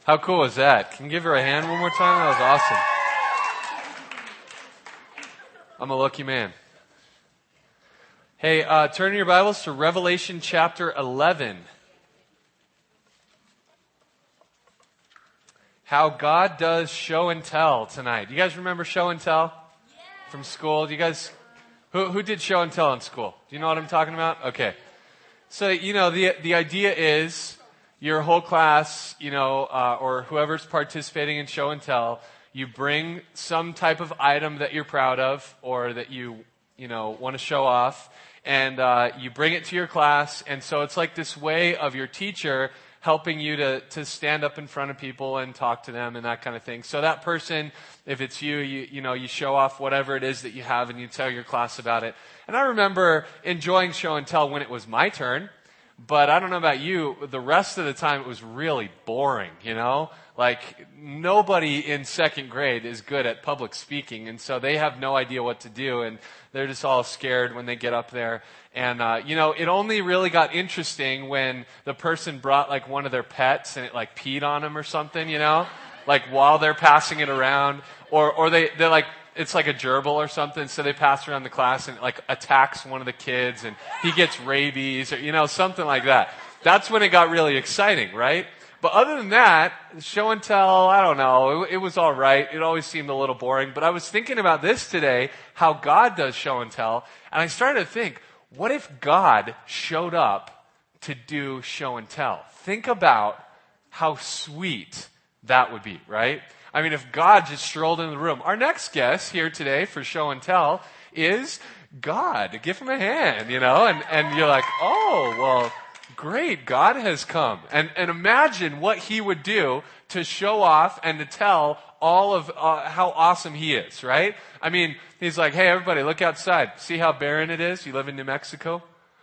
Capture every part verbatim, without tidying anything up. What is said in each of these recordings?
How cool was that? Can you give her a hand one more time? That was awesome. I'm a lucky man. Hey, uh, turn your Bibles to Revelation chapter eleven. How God does show and tell tonight. You guys remember show and tell from school? Do you guys, who, who did show and tell in school? Do you know what I'm talking about? Okay. So, you know, the, the idea is your whole class, you know, uh, or whoever's participating in show and tell, you bring some type of item that you're proud of or that you, you know, want to show off, and uh, you bring it to your class. And so it's like this way of your teacher helping you to, to stand up in front of people and talk to them and that kind of thing. So that person, if it's you, you, you know, you show off whatever it is that you have and you tell your class about it. And I remember enjoying show and tell when it was my turn. But I don't know about you, the rest of the time it was really boring, you know? Like, nobody in second grade is good at public speaking, and so they have no idea what to do, and they're just all scared when they get up there. And, uh, you know, it only really got interesting when the person brought, like, one of their pets and it, like, peed on them or something, you know? Like, while they're passing it around. Or, or they, they're like, it's like a gerbil or something, so they pass around the class and it like attacks one of the kids and he gets rabies or, you know, something like that. That's when it got really exciting, right? But other than that, show and tell, I don't know, it, it was all right. It always seemed a little boring. But I was thinking about this today, how God does show and tell, and I started to think, what if God showed up to do show and tell? Think about how sweet that would be, right? I mean, if God just strolled into the room. Our next guest here today for show and tell is God. Give him a hand, you know, and, and you're like, oh, well, great, God has come. And, and imagine what he would do to show off and to tell all of uh, how awesome he is, right? I mean, he's like, hey, everybody, look outside. See how barren it is? You live in New Mexico?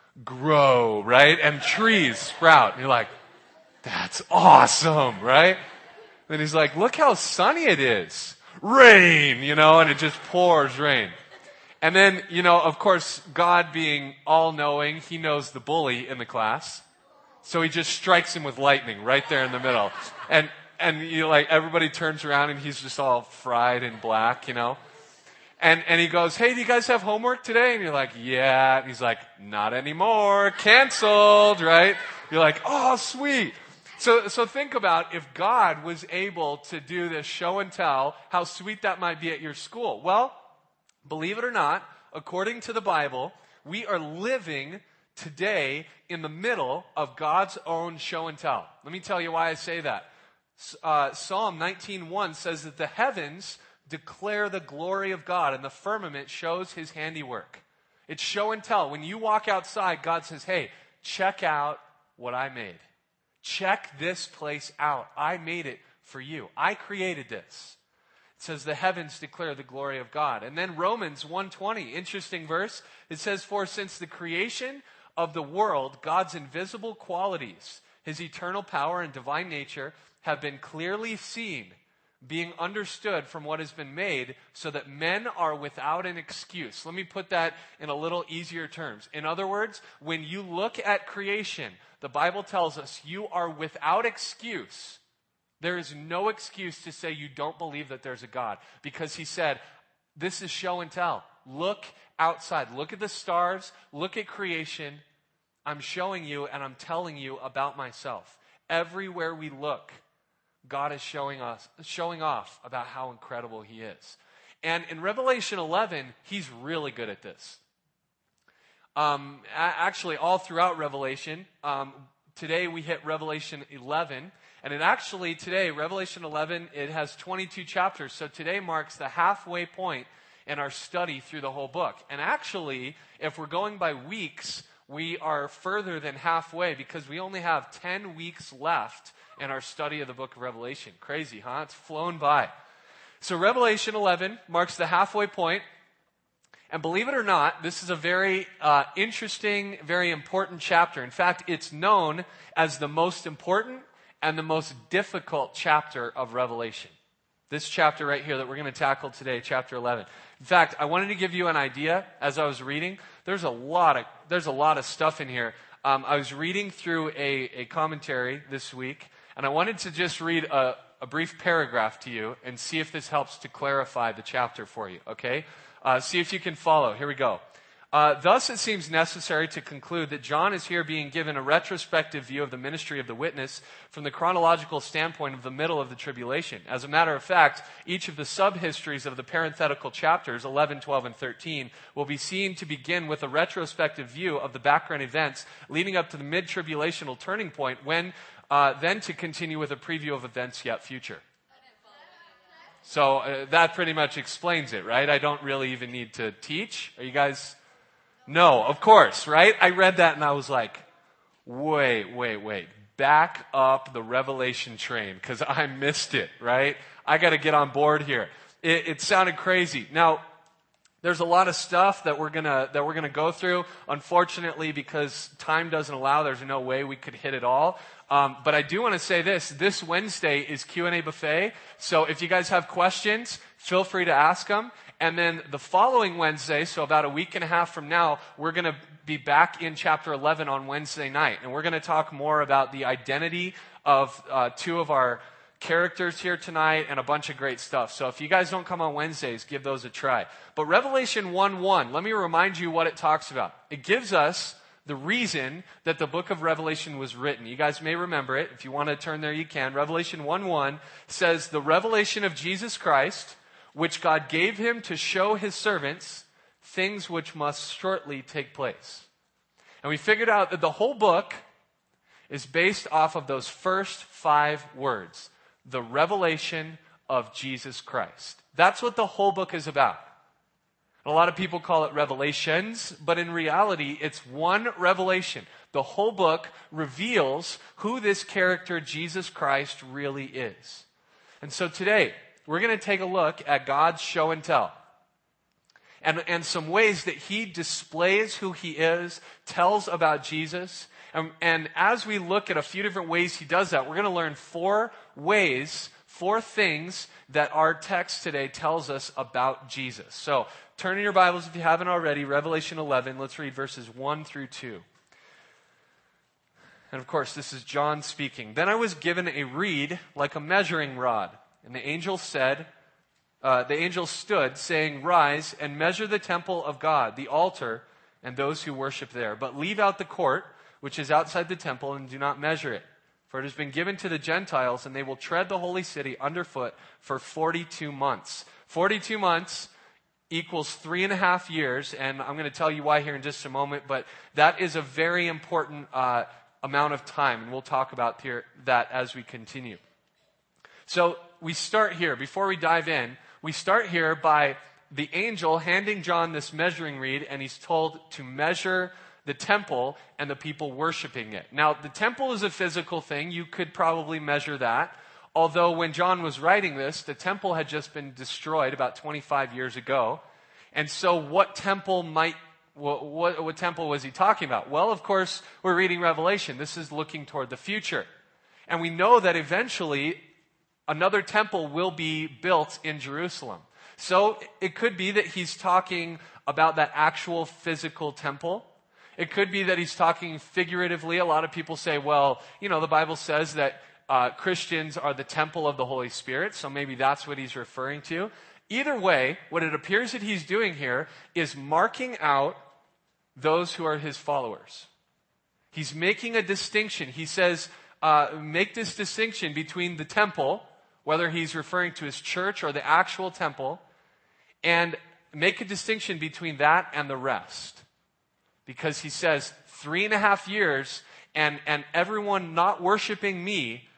Grow, right? And trees sprout. And you're like, that's awesome, right? Then he's like, look how sunny it is. Rain, you know, and it just pours rain. And then, you know, of course, God being all-knowing, he knows the bully in the class. So he just strikes him with lightning right there in the middle. And, and you know, like, everybody turns around and he's just all fried and black, you know. And, and he goes, hey, do you guys have homework today? And you're like, yeah. And he's like, not anymore. Canceled, right? You're like, oh, sweet. So, so think about if God was able to do this show and tell, how sweet that might be at your school. Well, believe it or not, according to the Bible, we are living today in the middle of God's own show and tell. Let me tell you why I say that. Uh, Psalm nineteen one says that the heavens declare the glory of God and the firmament shows his handiwork. It's show and tell. When you walk outside, God says, hey, check out what I made. Check this place out. I made it for you. I created this. It says the heavens declare the glory of God. And then Romans one twenty, interesting verse. It says, for since the creation of the world, God's invisible qualities, his eternal power and divine nature have been clearly seen, being understood from what has been made, so that men are without an excuse. Let me put that in a little easier terms. In other words, when you look at creation, the Bible tells us you are without excuse. There is no excuse to say you don't believe that there's a God, because he said, this is show and tell. Look outside. Look at the stars. Look at creation. I'm showing you and I'm telling you about myself. Everywhere we look, God is showing us, showing off about how incredible he is. And in Revelation eleven, he's really good at this. Um, actually, all throughout Revelation, um, today we hit Revelation eleven, and it actually, today, Revelation eleven, it has twenty-two chapters, so today marks the halfway point in our study through the whole book. And actually, if we're going by weeks, we are further than halfway, because we only have ten weeks left in our study of the book of Revelation. Crazy, huh? It's flown by. So Revelation eleven marks the halfway point. And believe it or not, this is a very uh, interesting, very important chapter. In fact, it's known as the most important and the most difficult chapter of Revelation. This chapter right here that we're going to tackle today, chapter eleven. In fact, I wanted to give you an idea as I was reading. There's a lot of there's a lot of stuff in here. Um, I was reading through a, a commentary this week, And I wanted to just read a, a brief paragraph to you and see if this helps to clarify the chapter for you, okay? Uh, see if you can follow. Here we go. Uh, Thus, it seems necessary to conclude that John is here being given a retrospective view of the ministry of the witness from the chronological standpoint of the middle of the tribulation. As a matter of fact, each of the sub-histories of the parenthetical chapters, eleven, twelve, and thirteen, will be seen to begin with a retrospective view of the background events leading up to the mid-tribulational turning point, when uh, then to continue with a preview of events yet future. So uh, that pretty much explains it, right? I don't really even need to teach. Are you guys... No, of course, right? I read that and I was like, wait, wait, wait. Back up the Revelation train, because I missed it, right? I got to get on board here. It, it sounded crazy. Now, there's a lot of stuff that we're gonna that we're gonna go through. Unfortunately, because time doesn't allow, there's no way we could hit it all. Um, but I do want to say this: this Wednesday is Q and A buffet. So if you guys have questions, feel free to ask them. And then the following Wednesday, so about a week and a half from now, we're going to be back in chapter eleven on Wednesday night. And we're going to talk more about the identity of uh, two of our characters here tonight and a bunch of great stuff. So if you guys don't come on Wednesdays, give those a try. But Revelation one one, let me remind you what it talks about. It gives us the reason that the book of Revelation was written. You guys may remember it. If you want to turn there, you can. Revelation one one says, the revelation of Jesus Christ, which God gave him to show his servants things which must shortly take place. And we figured out that the whole book is based off of those first five words. The revelation of Jesus Christ. That's what the whole book is about. A lot of people call it revelations, but in reality, it's one revelation. The whole book reveals who this character, Jesus Christ, really is. And so today, we're going to take a look at God's show and tell. And, and some ways that he displays who he is, tells about Jesus. And, and as we look at a few different ways he does that, we're going to learn four ways, four things that our text today tells us about Jesus. So turn in your Bibles if you haven't already, Revelation eleven. Let's read verses one through two. And of course, this is John speaking. Then I was given a reed like a measuring rod. And the angel said, uh, the angel stood, saying, rise and measure the temple of God, the altar, and those who worship there. But leave out the court, which is outside the temple, and do not measure it. For it has been given to the Gentiles, and they will tread the holy city underfoot for forty-two months. forty-two months equals three and a half years, and I'm going to tell you why here in just a moment, but that is a very important uh, amount of time, and we'll talk about here, that as we continue. So we start here. Before we dive in, we start here by the angel handing John this measuring reed, and he's told to measure the temple and the people worshiping it. Now, the temple is a physical thing. You could probably measure that. Although when John was writing this, the temple had just been destroyed about twenty-five years ago. And so what temple might, what, what, what temple was he talking about? Well, of course, we're reading Revelation. This is looking toward the future. And we know that eventually another temple will be built in Jerusalem. So it could be that he's talking about that actual physical temple. It could be that he's talking figuratively. A lot of people say, well, you know, the Bible says that uh, Christians are the temple of the Holy Spirit, so maybe that's what he's referring to. Either way, what it appears that he's doing here is marking out those who are his followers. He's making a distinction. He says, uh, make this distinction between the temple, whether he's referring to his church or the actual temple, and make a distinction between that and the rest. Because he says, three and a half years, and, and everyone not worshiping me,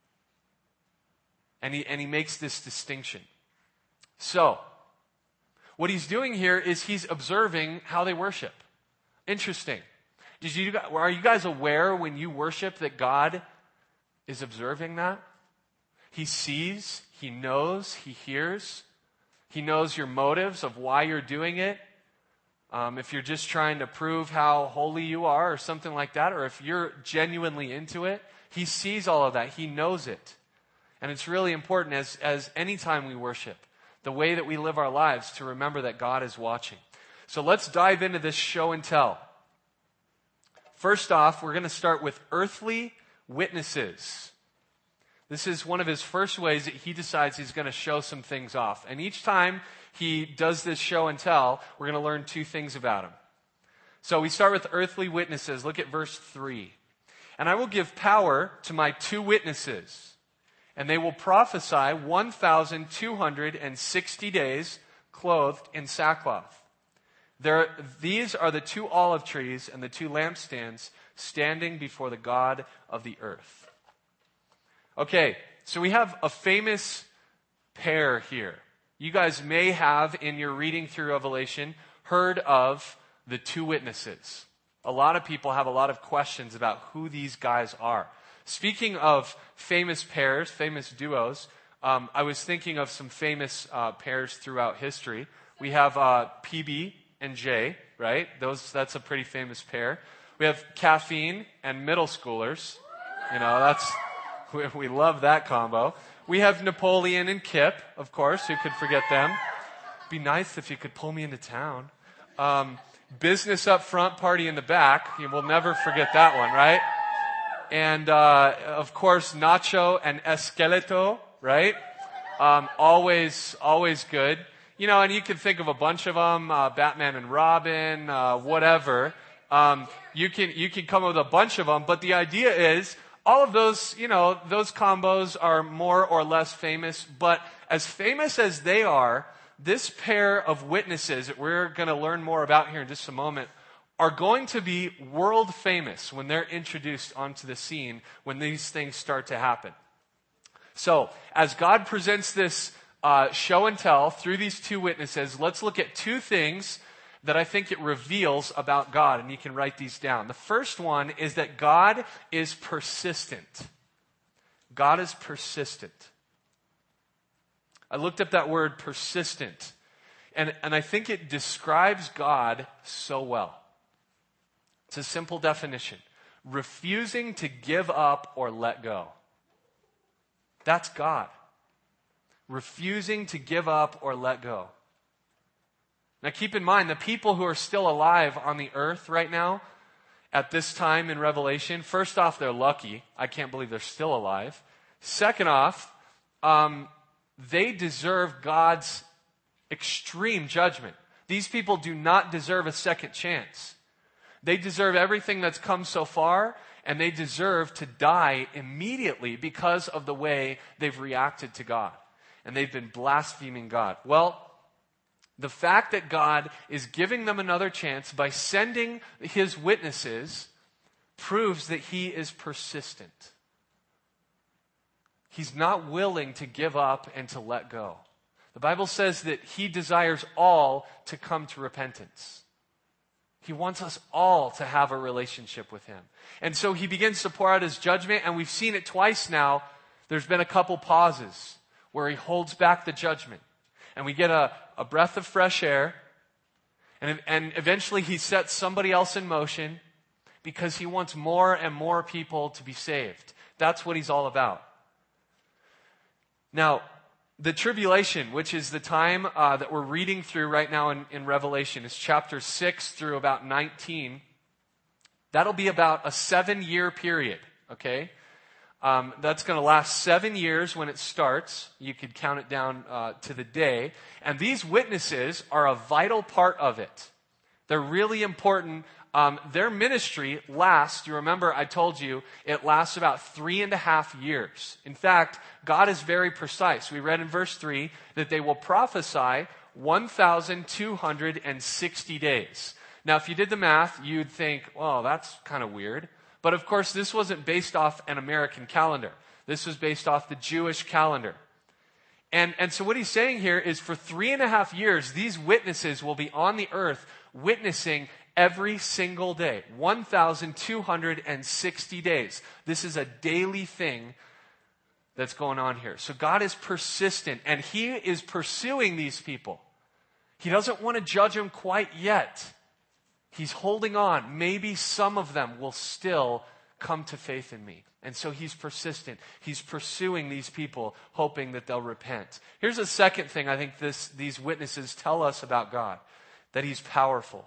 and he, and he makes this distinction. So, what he's doing here is he's observing how they worship. Interesting. Did you, are you guys aware when you worship that God is observing that? He sees, he knows, he hears. He knows your motives of why you're doing it. Um, if you're just trying to prove how holy you are or something like that, or if you're genuinely into it, he sees all of that. He knows it. And it's really important as, as any time we worship, the way that we live our lives, to remember that God is watching. So let's dive into this show and tell. First off, we're going to start with earthly witnesses. This is one of his first ways that he decides he's going to show some things off. And each time he does this show and tell, we're going to learn two things about him. So we start with earthly witnesses. Look at verse three. And I will give power to my two witnesses, and they will prophesy one thousand two hundred sixty days clothed in sackcloth. There, these are the two olive trees and the two lampstands standing before the God of the earth. Okay, so we have a famous pair here. You guys may have, in your reading through Revelation, heard of the two witnesses. A lot of people have a lot of questions about who these guys are. Speaking of famous pairs, famous duos, um, I was thinking of some famous uh, pairs throughout history. We have uh, P B and J, right? Those that's a pretty famous pair. We have caffeine and middle schoolers. You know, that's we, we love that combo. We have Napoleon and Kip, of course. Who could forget them? Be nice if you could pull me into town. Um, business up front, party in the back. You will never forget that one, right? And uh, of course, Nacho and Esqueleto, right? Um, always, always good. You know, and you can think of a bunch of them, uh, Batman and Robin, uh, whatever. Um, you can, you can come up with a bunch of them, but the idea is all of those, you know, those combos are more or less famous, but as famous as they are, this pair of witnesses that we're going to learn more about here in just a moment are going to be world famous when they're introduced onto the scene, when these things start to happen. So, as God presents this Uh, show and tell through these two witnesses, let's look at two things that I think it reveals about God, and you can write these down. The first one is that God is persistent. God is persistent. I looked up that word persistent, and, and I think it describes God so well. It's a simple definition. Refusing to give up or let go. That's God. Refusing to give up or let go. Now keep in mind, the people who are still alive on the earth right now, at this time in Revelation, first off, they're lucky. I can't believe they're still alive. Second off, um, they deserve God's extreme judgment. These people do not deserve a second chance. They deserve everything that's come so far, and they deserve to die immediately because of the way they've reacted to God. And they've been blaspheming God. Well, the fact that God is giving them another chance by sending his witnesses proves that he is persistent. He's not willing to give up and to let go. The Bible says that he desires all to come to repentance. He wants us all to have a relationship with him. And so he begins to pour out his judgment, and we've seen it twice now. There's been a couple pauses where he holds back the judgment. And we get a, a breath of fresh air. And, and eventually he sets somebody else in motion because he wants more and more people to be saved. That's what he's all about. Now, the tribulation, which is the time uh, that we're reading through right now in, in Revelation, is chapter six through about nineteen. That'll be about a seven-year period, okay? Um, that's going to last seven years when it starts. You could count it down uh, to the day. And these witnesses are a vital part of it. They're really important. Um, their ministry lasts, you remember I told you, it lasts about three and a half years. In fact, God is very precise. We read in verse three that they will prophesy one thousand two hundred sixty days. Now, if you did the math, you'd think, well, that's kind of weird. But of course, this wasn't based off an American calendar. This was based off the Jewish calendar. And, and so what he's saying here is for three and a half years, these witnesses will be on the earth witnessing every single day. one thousand two hundred sixty days. This is a daily thing that's going on here. So God is persistent, and he is pursuing these people. He doesn't want to judge them quite yet. He's holding on. Maybe some of them will still come to faith in me. And so he's persistent. He's pursuing these people, hoping that they'll repent. Here's a second thing I think this, these witnesses tell us about God, that he's powerful.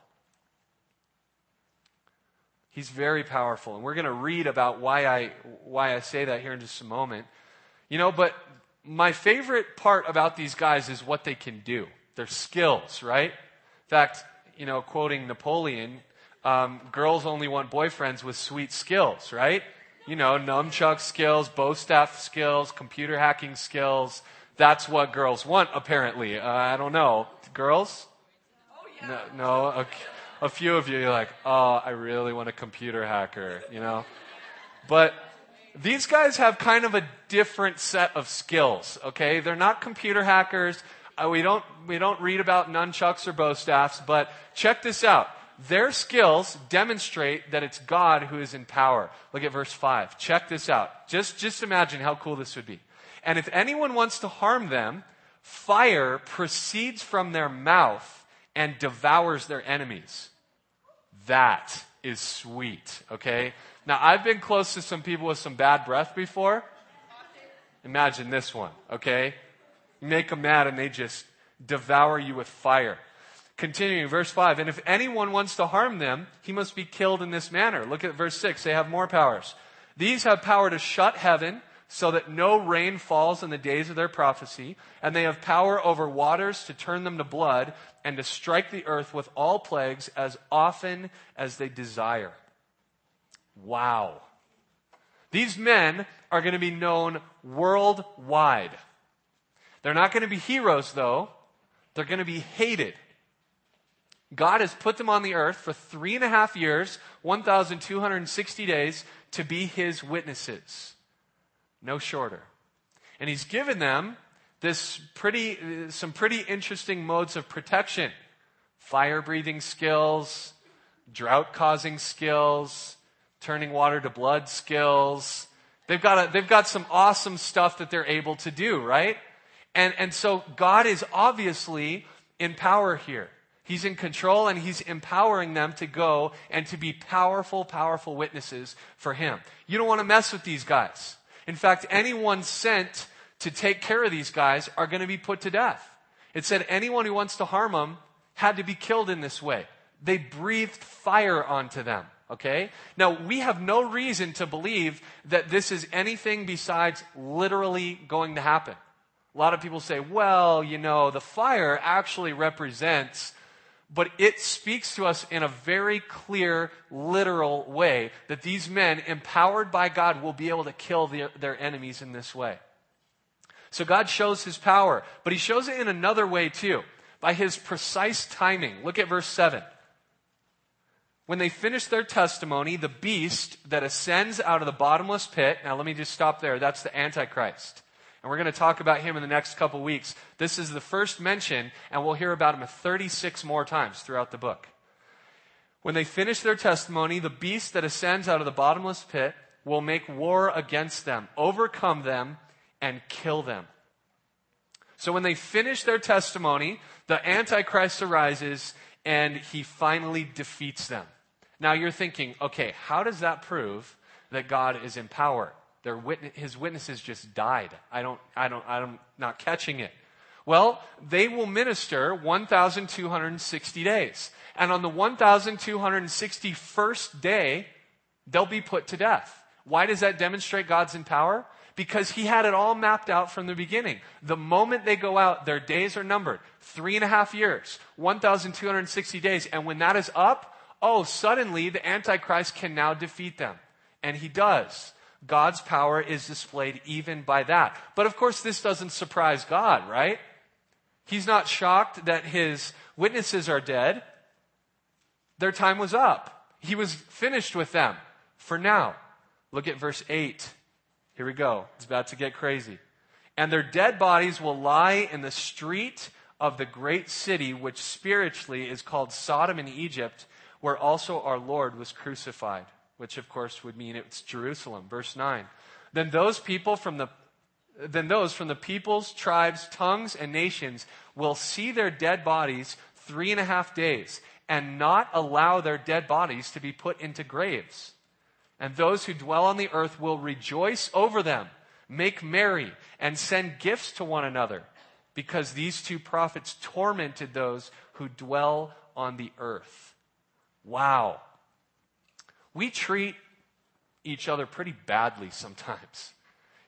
He's very powerful. And we're going to read about why I, why I say that here in just a moment. You know, but my favorite part about these guys is what they can do. Their skills, right? In fact, you know, quoting Napoleon, um, girls only want boyfriends with sweet skills, right? You know, nunchuck skills, bow staff skills, computer hacking skills. That's what girls want, apparently. Uh, I don't know. Girls? Oh, yeah. No, no a, a few of you, you're like, oh, I really want a computer hacker, you know? But these guys have kind of a different set of skills, okay? They're not computer hackers. Uh, we don't we don't read about nunchucks or bow staffs, but check this out. Their skills demonstrate that it's God who is in power. Look at verse five. Check this out. Just just imagine how cool this would be. And if anyone wants to harm them, fire proceeds from their mouth and devours their enemies. That is sweet, okay? Now, I've been close to some people with some bad breath before. Imagine this one, okay? You make them mad and they just devour you with fire. Continuing, verse five, and if anyone wants to harm them, he must be killed in this manner. Look at verse six. They have more powers. These have power to shut heaven so that no rain falls in the days of their prophecy, and they have power over waters to turn them to blood and to strike the earth with all plagues as often as they desire. Wow. These men are going to be known worldwide. They're not going to be heroes, though. They're going to be hated. God has put them on the earth for three and a half years, one thousand two hundred sixty days, to be his witnesses. No shorter. And he's given them this pretty, some pretty interesting modes of protection. Fire-breathing skills, drought-causing skills, turning water to blood skills. They've got a, they've got some awesome stuff that they're able to do, right? And, and so God is obviously in power here. He's in control and he's empowering them to go and to be powerful, powerful witnesses for him. You don't want to mess with these guys. In fact, anyone sent to take care of these guys are going to be put to death. It said anyone who wants to harm them had to be killed in this way. They breathed fire onto them. Okay? Now, we have no reason to believe that this is anything besides literally going to happen. A lot of people say, well, you know, the fire actually represents, but it speaks to us in a very clear, literal way that these men, empowered by God, will be able to kill their, their enemies in this way. So God shows his power, but he shows it in another way too, by his precise timing. Look at verse seven. When they finish their testimony, the beast that ascends out of the bottomless pit, now let me just stop there, that's the Antichrist. And we're going to talk about him in the next couple weeks. This is the first mention, and we'll hear about him thirty-six more times throughout the book. When they finish their testimony, the beast that ascends out of the bottomless pit will make war against them, overcome them, and kill them. So when they finish their testimony, the Antichrist arises, and he finally defeats them. Now you're thinking, okay, how does that prove that God is in power? Their witness, his witnesses just died. I don't, I don't, I'm not catching it. Well, they will minister one thousand two hundred sixty days. And on the one thousand two hundred sixty-first day, they'll be put to death. Why does that demonstrate God's in power? Because he had it all mapped out from the beginning. The moment they go out, their days are numbered. Three and a half years, one thousand two hundred sixty days. And when that is up, oh, suddenly the Antichrist can now defeat them. And he does. God's power is displayed even by that. But of course, this doesn't surprise God, right? He's not shocked that his witnesses are dead. Their time was up. He was finished with them for now. Look at verse eight. Here we go. It's about to get crazy. And their dead bodies will lie in the street of the great city, which spiritually is called Sodom in Egypt, where also our Lord was crucified, which of course would mean it's Jerusalem. Verse nine. Then those people from the then those from the peoples, tribes, tongues, and nations will see their dead bodies three and a half days and not allow their dead bodies to be put into graves. And those who dwell on the earth will rejoice over them, make merry, and send gifts to one another, because these two prophets tormented those who dwell on the earth. Wow. We treat each other pretty badly sometimes.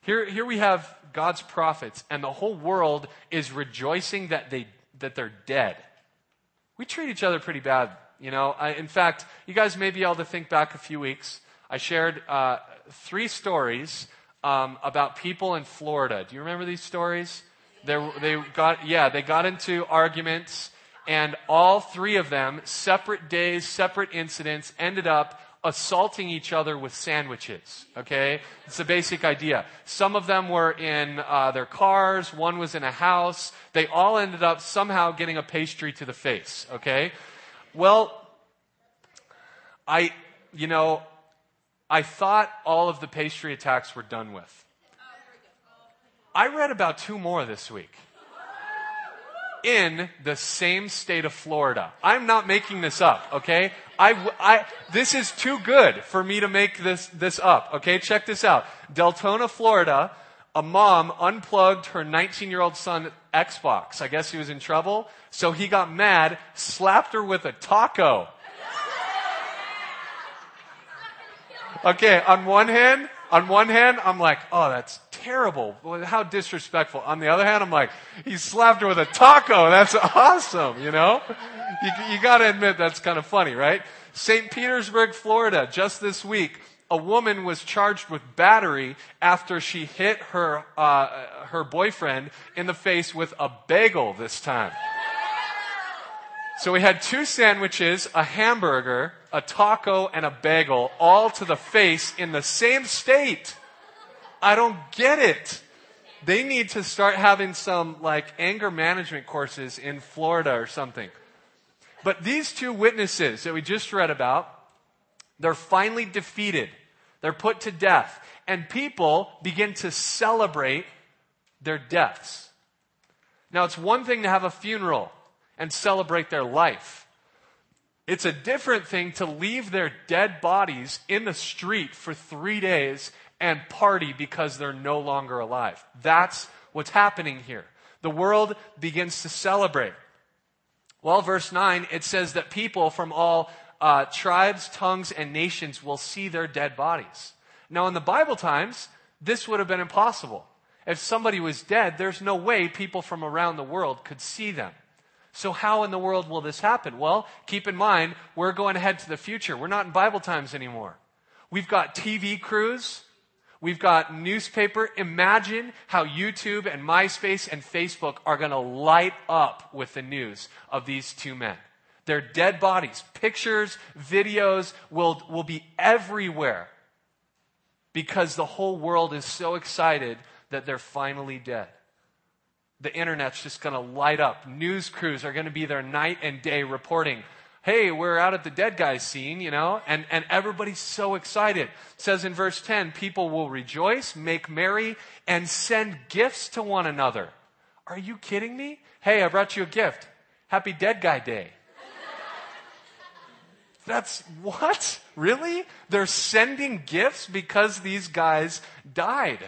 Here, here we have God's prophets, and the whole world is rejoicing that they that they're dead. We treat each other pretty bad, you know. I, in fact, you guys may be able to think back a few weeks. I shared uh, three stories um, about people in Florida. Do you remember these stories? They they got yeah they got into arguments, and all three of them, separate days, separate incidents, ended up assaulting each other with sandwiches, okay? It's the basic idea. Some of them were in uh, their cars. One was in a house. They all ended up somehow getting a pastry to the face, okay? Well, I, you know, I thought all of the pastry attacks were done with. I read about two more this week. In the same state of Florida. I'm not making this up, okay? I, I, this is too good for me to make this, this up, okay? Check this out. Deltona, Florida, a mom unplugged her nineteen-year-old son Xbox. I guess he was in trouble. So he got mad, slapped her with a taco. Okay, on one hand, on one hand, I'm like, oh, that's terrible. How disrespectful. On the other hand, I'm like, he slapped her with a taco. That's awesome, you know? You, you gotta admit that's kind of funny, right? Saint Petersburg, Florida, just this week, a woman was charged with battery after she hit her, uh, her boyfriend in the face with a bagel this time. So we had two sandwiches, a hamburger, a taco, and a bagel, all to the face in the same state. I don't get it. They need to start having some like anger management courses in Florida or something. But these two witnesses that we just read about, they're finally defeated. They're put to death. And people begin to celebrate their deaths. Now, it's one thing to have a funeral and celebrate their life. It's a different thing to leave their dead bodies in the street for three days and party because they're no longer alive. That's what's happening here. The world begins to celebrate. Well, verse nine, it says that people from all uh, tribes, tongues, and nations will see their dead bodies. Now, in the Bible times, this would have been impossible. If somebody was dead, there's no way people from around the world could see them. So how in the world will this happen? Well, keep in mind, we're going ahead to the future. We're not in Bible times anymore. We've got T V crews. We've got newspaper. Imagine how YouTube and MySpace and Facebook are going to light up with the news of these two men. Their dead bodies, pictures, videos will, will be everywhere because the whole world is so excited that they're finally dead. The internet's just going to light up. News crews are going to be there night and day reporting, hey, we're out at the dead guy scene, you know, and, and everybody's so excited. It says in verse ten, people will rejoice, make merry, and send gifts to one another. Are you kidding me? Hey, I brought you a gift. Happy Dead Guy Day. That's what? Really? They're sending gifts because these guys died.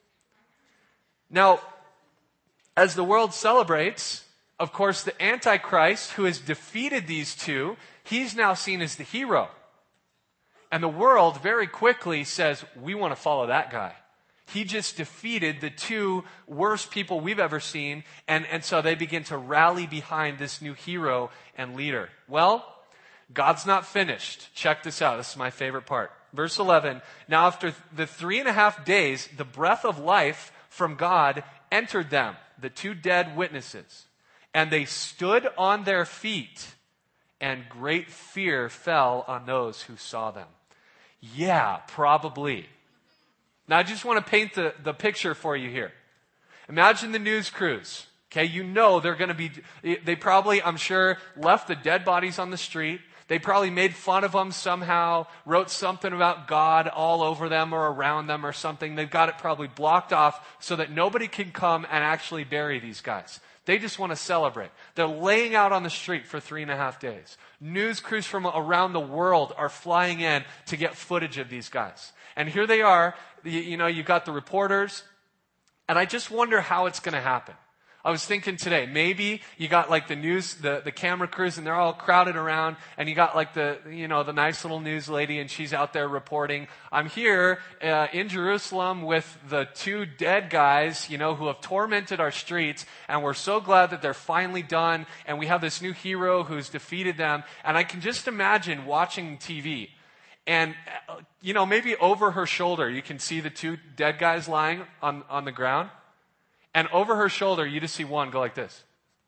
Now, as the world celebrates, of course, the Antichrist, who has defeated these two, he's now seen as the hero. And the world very quickly says, we want to follow that guy. He just defeated the two worst people we've ever seen, and, and so they begin to rally behind this new hero and leader. Well, God's not finished. Check this out. This is my favorite part. Verse eleven, now after the three and a half days, the breath of life from God entered them, the two dead witnesses. And they stood on their feet, and great fear fell on those who saw them. Yeah, probably. Now, I just want to paint the, the picture for you here. Imagine the news crews. Okay, you know they're going to be, they probably, I'm sure, left the dead bodies on the street. They probably made fun of them somehow, wrote something about God all over them or around them or something. They've got it probably blocked off so that nobody can come and actually bury these guys. They just want to celebrate. They're laying out on the street for three and a half days. News crews from around the world are flying in to get footage of these guys. And here they are. You, you know, you've got the reporters. And I just wonder how it's going to happen. I was thinking today, maybe you got like the news, the, the camera crews, and they're all crowded around, and you got like the, you know, the nice little news lady, and she's out there reporting, I'm here uh, in Jerusalem with the two dead guys, you know, who have tormented our streets, and we're so glad that they're finally done, and we have this new hero who's defeated them. And I can just imagine watching T V, and, uh, you know, maybe over her shoulder, you can see the two dead guys lying on, on the ground. And over her shoulder, you just see one go like this.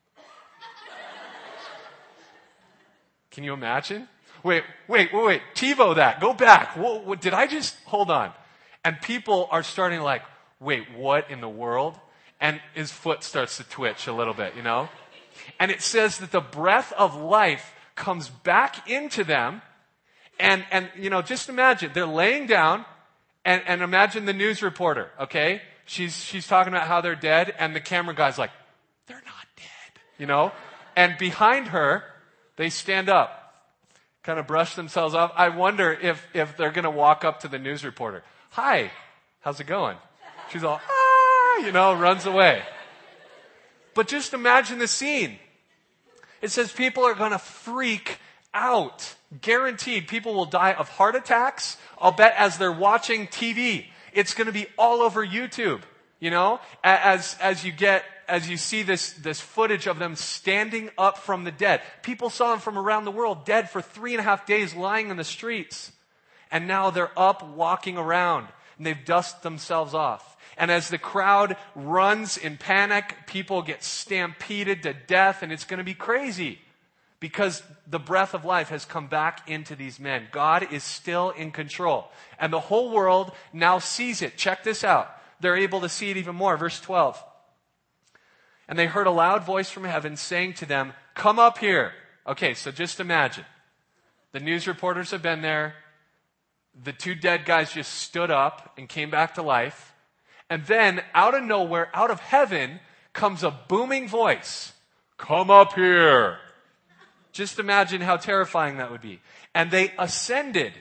Can you imagine? Wait, wait, wait, wait. TiVo that. Go back. What, what, did I just... Hold on. And people are starting like, wait, what in the world? And his foot starts to twitch a little bit, you know? And it says that the breath of life comes back into them. And, and you know, just imagine, they're laying down, and, and imagine the news reporter, okay? She's, she's talking about how they're dead, and the camera guy's like, they're not dead, you know? And behind her, they stand up, kind of brush themselves off. I wonder if, if they're going to walk up to the news reporter. Hi, how's it going? She's all, ah, you know, runs away. But just imagine the scene. It says people are going to freak out. Guaranteed, people will die of heart attacks, I'll bet, as they're watching T V. It's going to be all over YouTube, you know, as, as you get, as you see this, this footage of them standing up from the dead. People saw them from around the world dead for three and a half days lying in the streets. And now they're up walking around, and they've dusted themselves off. And as the crowd runs in panic, people get stampeded to death, and it's going to be crazy. Because the breath of life has come back into these men. God is still in control. And the whole world now sees it. Check this out. They're able to see it even more. Verse twelve. And they heard a loud voice from heaven saying to them, come up here. Okay, so just imagine. The news reporters have been there. The two dead guys just stood up and came back to life. And then out of nowhere, out of heaven, comes a booming voice. Come up here. Just imagine how terrifying that would be. And they ascended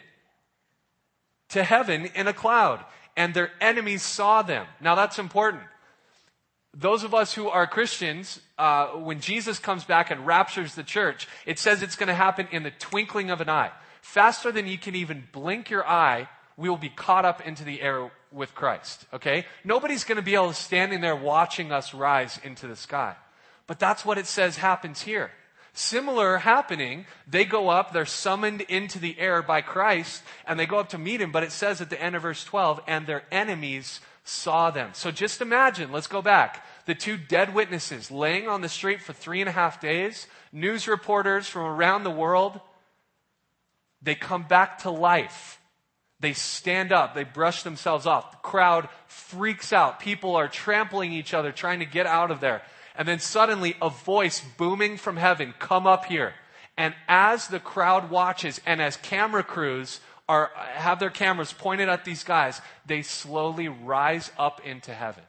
to heaven in a cloud, and their enemies saw them. Now that's important. Those of us who are Christians, uh, when Jesus comes back and raptures the church, it says it's going to happen in the twinkling of an eye. Faster than you can even blink your eye, we will be caught up into the air with Christ. Okay? Nobody's going to be able to standing there watching us rise into the sky. But that's what it says happens here. Similar happening, they go up, they're summoned into the air by Christ, and they go up to meet him, but it says at the end of verse twelve, and their enemies saw them. So just imagine, let's go back. The two dead witnesses laying on the street for three and a half days, news reporters from around the world, they come back to life. They stand up, they brush themselves off. The crowd freaks out. People are trampling each other, trying to get out of there. And then suddenly a voice booming from heaven, come up here. And as the crowd watches and as camera crews are have their cameras pointed at these guys, they slowly rise up into heaven.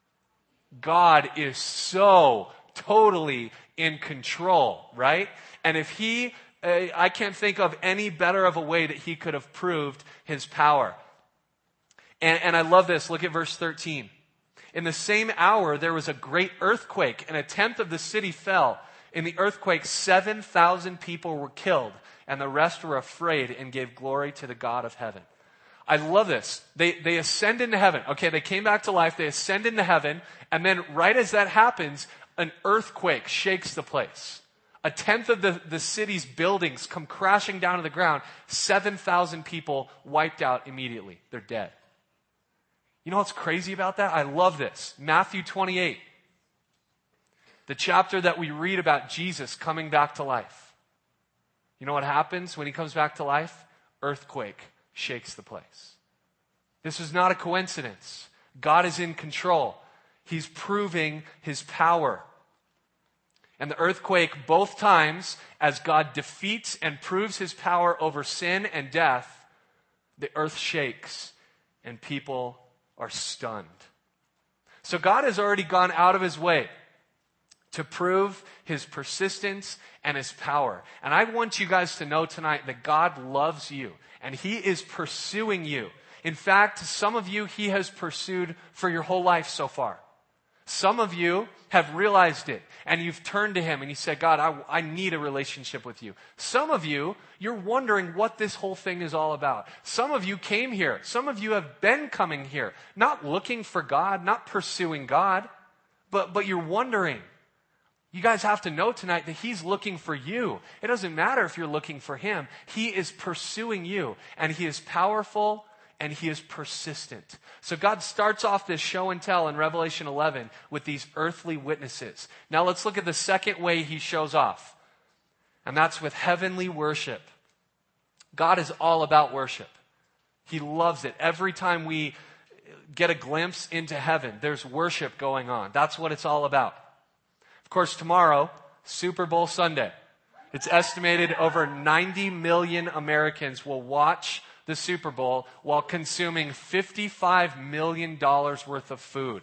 God is so totally in control, right? And if he, uh, I can't think of any better of a way that he could have proved his power. And, and I love this. Look at verse thirteen. In the same hour, there was a great earthquake, and a tenth of the city fell. In the earthquake, seven thousand people were killed, and the rest were afraid and gave glory to the God of heaven. I love this. They, they ascend into heaven. Okay, they came back to life. They ascend into heaven, and then right as that happens, an earthquake shakes the place. A tenth of the, the city's buildings come crashing down to the ground. seven thousand people wiped out immediately. They're dead. You know what's crazy about that? I love this. Matthew twenty-eight. The chapter that we read about Jesus coming back to life. You know what happens when he comes back to life? Earthquake shakes the place. This is not a coincidence. God is in control. He's proving his power. And the earthquake, both times, as God defeats and proves his power over sin and death, the earth shakes and people are stunned. So God has already gone out of his way to prove his persistence and his power. And I want you guys to know tonight that God loves you and he is pursuing you. In fact, some of you he has pursued for your whole life so far. Some of you have realized it, and you've turned to him, and you said, God, I, I need a relationship with you. Some of you, you're wondering what this whole thing is all about. Some of you came here. Some of you have been coming here, not looking for God, not pursuing God, but, but you're wondering. You guys have to know tonight that he's looking for you. It doesn't matter if you're looking for him. He is pursuing you, and he is powerful, and he is persistent. So God starts off this show and tell in Revelation eleven with these earthly witnesses. Now let's look at the second way he shows off, and that's with heavenly worship. God is all about worship. He loves it. Every time we get a glimpse into heaven, there's worship going on. That's what it's all about. Of course, tomorrow, Super Bowl Sunday. It's estimated over ninety million Americans will watch the Super Bowl while consuming fifty-five million dollars worth of food.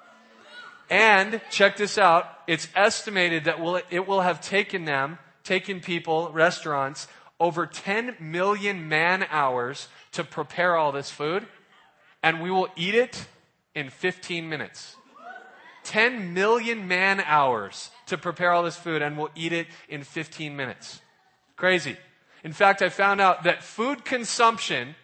And, check this out, it's estimated that will, it will have taken them, taken people, restaurants, over ten million man hours to prepare all this food, and we will eat it in fifteen minutes. ten million man hours to prepare all this food, and we'll eat it in fifteen minutes. Crazy. In fact, I found out that food consumption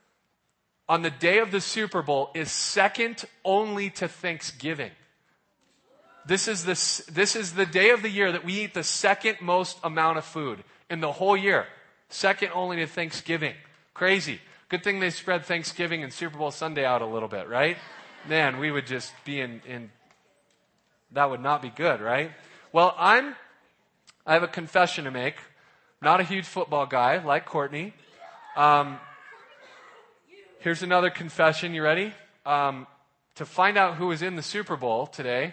on the day of the Super Bowl is second only to Thanksgiving. This is the, this is the day of the year that we eat the second most amount of food in the whole year. Second only to Thanksgiving. Crazy. Good thing they spread Thanksgiving and Super Bowl Sunday out a little bit, right? Man, we would just be in, in that would not be good, right? Well, I'm, I have a confession to make. Not a huge football guy like Courtney. Um, here's another confession. You ready? Um, to find out who was in the Super Bowl today,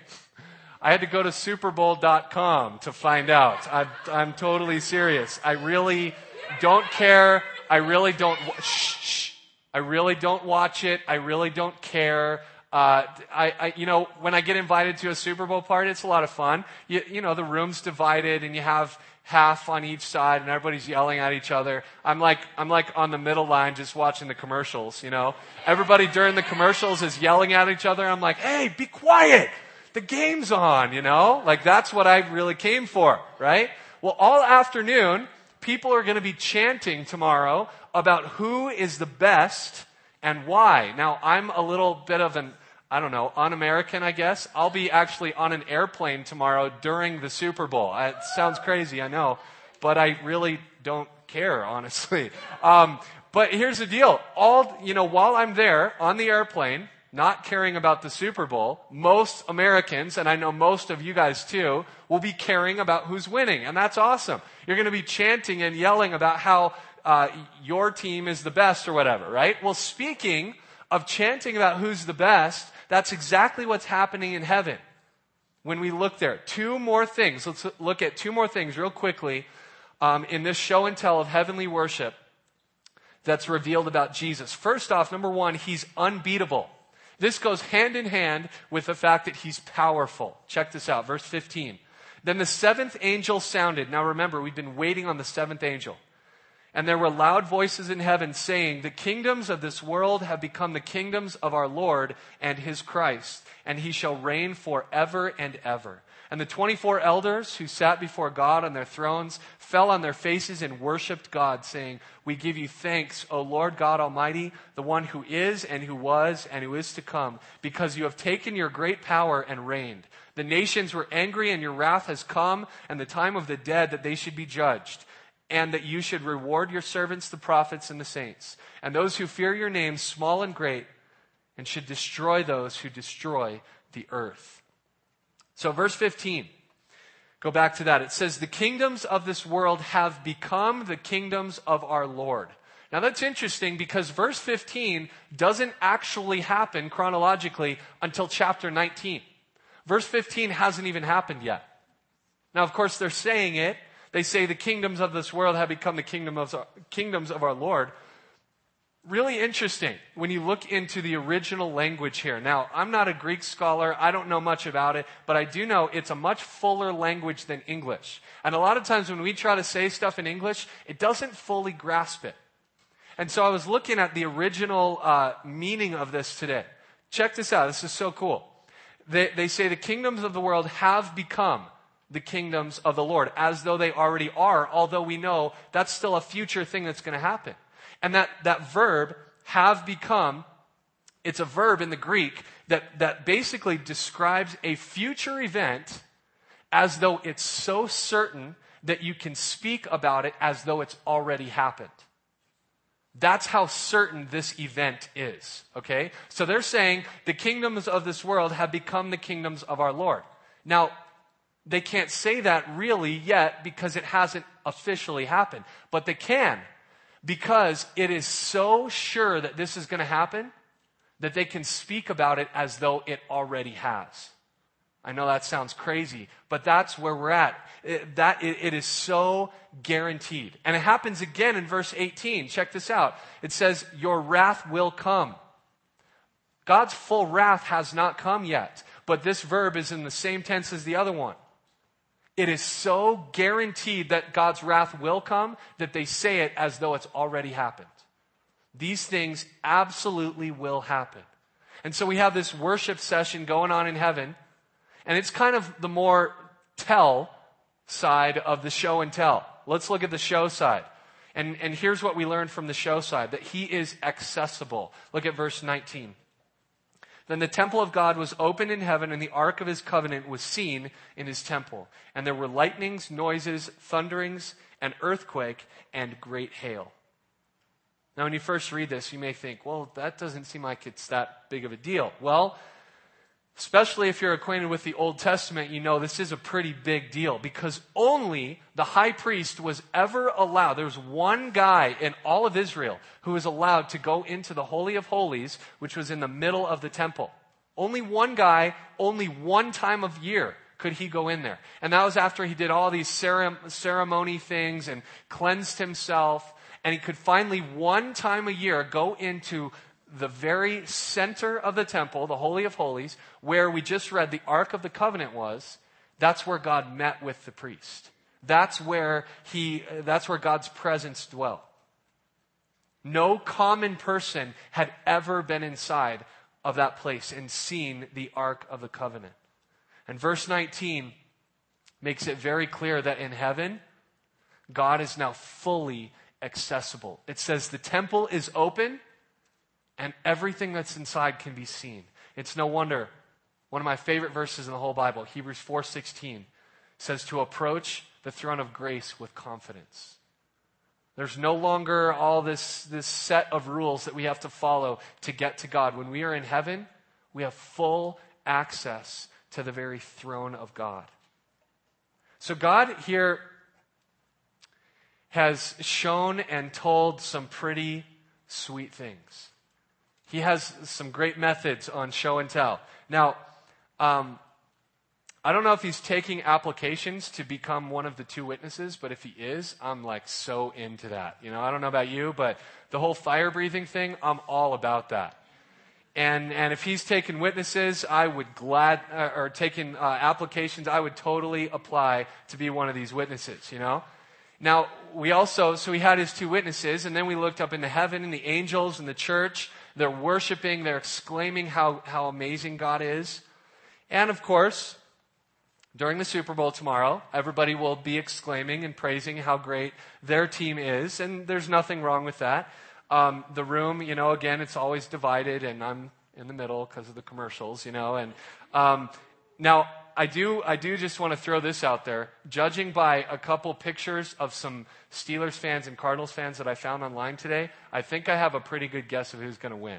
I had to go to super bowl dot com to find out. I, I'm totally serious. I really don't care. I really don't. Shh, shh. I really don't watch it. I really don't care. Uh, I, I, you know, when I get invited to a Super Bowl party, it's a lot of fun. You, you know, the room's divided, and you have half on each side, and everybody's yelling at each other. I'm like, I'm like on the middle line, just watching the commercials. You know, everybody during the commercials is yelling at each other. I'm like, hey, be quiet. The game's on. You know, like that's what I really came for, right? Well, all afternoon, people are going to be chanting tomorrow about who is the best and why. Now, I'm a little bit of an, I don't know, un-American, I guess. I'll be actually on an airplane tomorrow during the Super Bowl. It sounds crazy, I know, but I really don't care, honestly. Um, but here's the deal. All, you know, while I'm there on the airplane, not caring about the Super Bowl, most Americans, and I know most of you guys too, will be caring about who's winning, and that's awesome. You're going to be chanting and yelling about how uh, your team is the best or whatever, right? Well, speaking of chanting about who's the best, that's exactly what's happening in heaven when we look there. Two more things. Let's look at two more things real quickly um, in this show and tell of heavenly worship that's revealed about Jesus. First off, number one, he's unbeatable. This goes hand in hand with the fact that he's powerful. Check this out, verse fifteen. Then the seventh angel sounded. Now remember, we've been waiting on the seventh angel. And there were loud voices in heaven saying, the kingdoms of this world have become the kingdoms of our Lord and his Christ, and he shall reign forever and ever. And the twenty-four elders who sat before God on their thrones fell on their faces and worshipped God, saying, we give you thanks, O Lord God Almighty, the one who is and who was and who is to come, because you have taken your great power and reigned. The nations were angry, and your wrath has come, and the time of the dead that they should be judged, and that you should reward your servants, the prophets and the saints, and those who fear your name, small and great, and should destroy those who destroy the earth. So verse fifteen, go back to that. It says, the kingdoms of this world have become the kingdoms of our Lord. Now that's interesting because verse fifteen doesn't actually happen chronologically until chapter nineteen. Verse fifteen hasn't even happened yet. Now, of course, they're saying it. They say the kingdoms of this world have become the kingdom of, kingdoms of our Lord. Really interesting when you look into the original language here. Now, I'm not a Greek scholar. I don't know much about it, but I do know it's a much fuller language than English. And a lot of times when we try to say stuff in English, it doesn't fully grasp it. And so I was looking at the original uh, meaning of this today. Check this out. This is so cool. They, they say the kingdoms of the world have become the kingdoms of the Lord, as though they already are, although we know that's still a future thing that's going to happen. And that, that verb, have become, it's a verb in the Greek that, that basically describes a future event as though it's so certain that you can speak about it as though it's already happened. That's how certain this event is, okay? So they're saying the kingdoms of this world have become the kingdoms of our Lord. Now, they can't say that really yet because it hasn't officially happened. But they can, because it is so sure that this is going to happen that they can speak about it as though it already has. I know that sounds crazy, but that's where we're at. It, that it, it is so guaranteed. And it happens again in verse eighteen. Check this out. It says, your wrath will come. God's full wrath has not come yet, but this verb is in the same tense as the other one. It is so guaranteed that God's wrath will come that they say it as though it's already happened. These things absolutely will happen. And so we have this worship session going on in heaven. And it's kind of the more tell side of the show and tell. Let's look at the show side. And, and here's what we learned from the show side, that he is accessible. Look at verse nineteen. Then the temple of God was opened in heaven, and the ark of his covenant was seen in his temple. And there were lightnings, noises, thunderings, an earthquake, and great hail. Now, when you first read this, you may think, well, that doesn't seem like it's that big of a deal. Well, especially if you're acquainted with the Old Testament, you know this is a pretty big deal because only the high priest was ever allowed. There was one guy in all of Israel who was allowed to go into the Holy of Holies, which was in the middle of the temple. Only one guy, only one time of year could he go in there. And that was after he did all these ceremony things and cleansed himself. And he could finally one time a year go into the very center of the temple, the Holy of Holies, where we just read the Ark of the Covenant was. That's where God met with the priest. That's where he, that's where God's presence dwelt. No common person had ever been inside of that place and seen the Ark of the Covenant. And verse nineteen makes it very clear that in heaven, God is now fully accessible. It says the temple is open, and everything that's inside can be seen. It's no wonder. One of my favorite verses in the whole Bible, Hebrews four sixteen, says to approach the throne of grace with confidence. There's no longer all this, this set of rules that we have to follow to get to God. When we are in heaven, we have full access to the very throne of God. So God here has shown and told some pretty sweet things. He has some great methods on show and tell. Now, um, I don't know if he's taking applications to become one of the two witnesses, but if he is, I'm like so into that. You know, I don't know about you, but the whole fire breathing thing, I'm all about that. And and if he's taking witnesses, I would glad uh, or taking uh, applications, I would totally apply to be one of these witnesses. You know. Now we also so he had his two witnesses, and then we looked up into heaven, and the angels and the church. They're worshiping, they're exclaiming how, how amazing God is. And of course, during the Super Bowl tomorrow, everybody will be exclaiming and praising how great their team is. And there's nothing wrong with that. Um, the room, you know, again, it's always divided, and I'm in the middle because of the commercials, you know. And um, now, I do I do just want to throw this out there. Judging by a couple pictures of some Steelers fans and Cardinals fans that I found online today, I think I have a pretty good guess of who's going to win.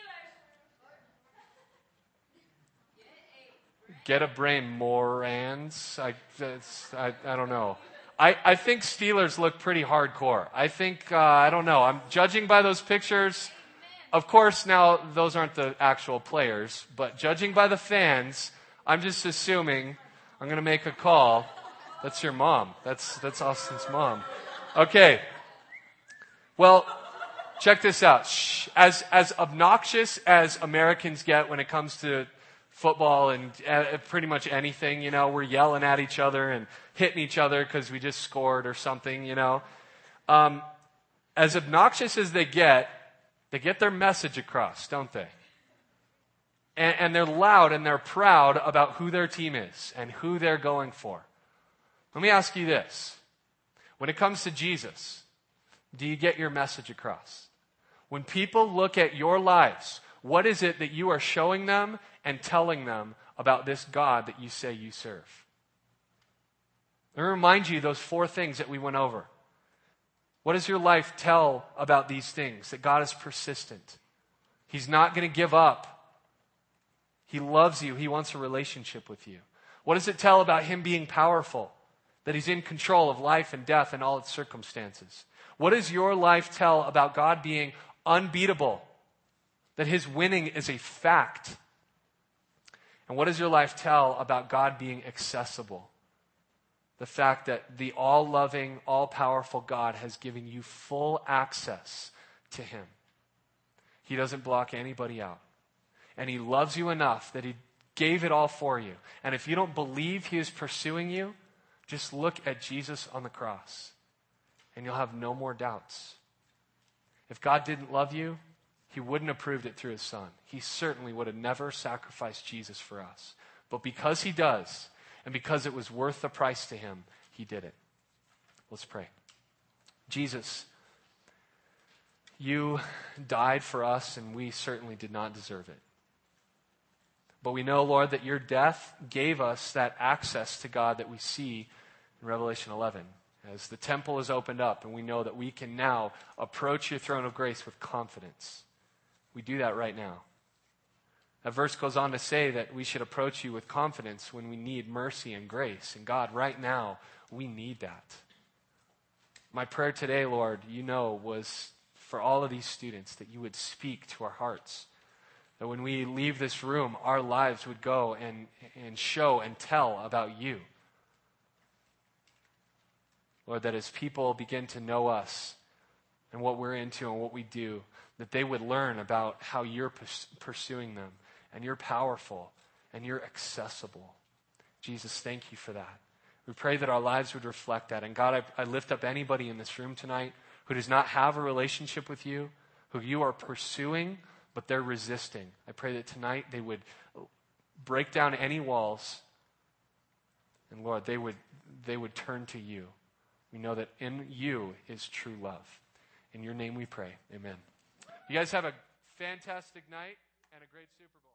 Get a brain, Morans. I, I, I don't know. I, I think Steelers look pretty hardcore. I think, uh, I don't know. I'm judging by those pictures. Of course, now, those aren't the actual players, but judging by the fans, I'm just assuming I'm going to make a call. That's your mom. That's that's Austin's mom. Okay. Well, check this out. Shh. As as obnoxious as Americans get when it comes to football and uh, pretty much anything, you know, we're yelling at each other and hitting each other because we just scored or something, you know. Um, as obnoxious as they get, they get their message across, don't they? And, and they're loud and they're proud about who their team is and who they're going for. Let me ask you this. When it comes to Jesus, do you get your message across? When people look at your lives, what is it that you are showing them and telling them about this God that you say you serve? Let me remind you those four things that we went over. What does your life tell about these things? That God is persistent. He's not going to give up. He loves you. He wants a relationship with you. What does it tell about Him being powerful? That He's in control of life and death and all its circumstances. What does your life tell about God being unbeatable? That His winning is a fact. And what does your life tell about God being accessible? The fact that the all-loving, all-powerful God has given you full access to Him. He doesn't block anybody out. And He loves you enough that He gave it all for you. And if you don't believe He is pursuing you, just look at Jesus on the cross. And you'll have no more doubts. If God didn't love you, He wouldn't have proved it through His Son. He certainly would have never sacrificed Jesus for us. But because He does, and because it was worth the price to Him, He did it. Let's pray. Jesus, You died for us, and we certainly did not deserve it. But we know, Lord, that Your death gave us that access to God that we see in Revelation eleven. As the temple is opened up, and we know that we can now approach Your throne of grace with confidence. We do that right now. That verse goes on to say that we should approach You with confidence when we need mercy and grace. And God, right now, we need that. My prayer today, Lord, You know, was for all of these students that You would speak to our hearts. That when we leave this room, our lives would go and, and show and tell about You. Lord, that as people begin to know us and what we're into and what we do, that they would learn about how You're pers- pursuing them. And You're powerful, and You're accessible. Jesus, thank You for that. We pray that our lives would reflect that. And God, I, I lift up anybody in this room tonight who does not have a relationship with You, who You are pursuing, but they're resisting. I pray that tonight they would break down any walls, and Lord, they would, they would turn to You. We know that in You is true love. In Your name we pray. Amen. You guys have a fantastic night and a great Super Bowl.